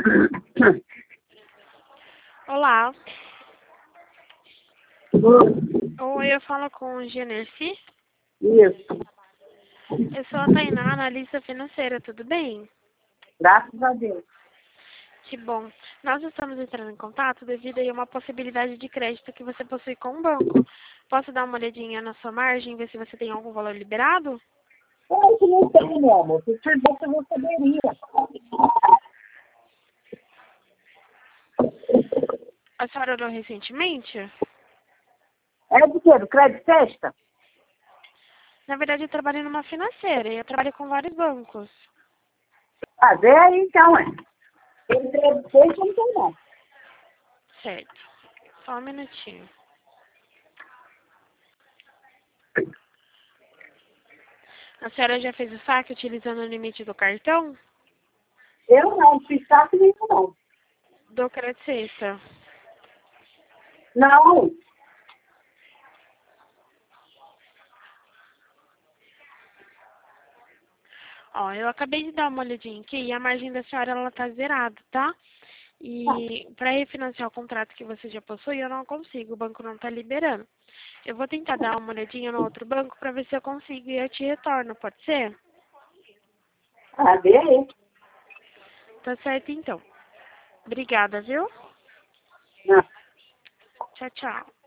Olá. Oi, Oi, eu falo com o Generci. isso, Eu sou a Tainá, analista financeira, tudo bem? graças a Deus. Que bom. Nós estamos entrando em contato devido a uma possibilidade de crédito que você possui com o banco. Posso dar uma olhadinha na sua margem, ver se você tem algum valor liberado? Eu que não tenho, meu amor, se tivesse eu receberia. A senhora olhou recentemente? É de quê? Do Crédito Sexta? Na verdade, eu trabalho numa financeira e eu trabalho com vários bancos. Ah, vê aí então, é. Ele Crédito Sexta não tem não. Certo. Só um minutinho. A senhora já fez o saque utilizando o limite do cartão? Eu não, fiz saco nenhum não. Do Crédito Sexta. Não, Ó, eu acabei de dar uma olhadinha aqui e a margem da senhora ela tá zerada, tá? E para refinanciar o contrato que você já possui, eu não consigo, o banco não tá liberando. Eu vou tentar dar uma olhadinha no outro banco para ver se eu consigo e eu te retorno, pode ser? ah, vê aí. Tá certo então. Obrigada, viu? Não. Tchau, tchau.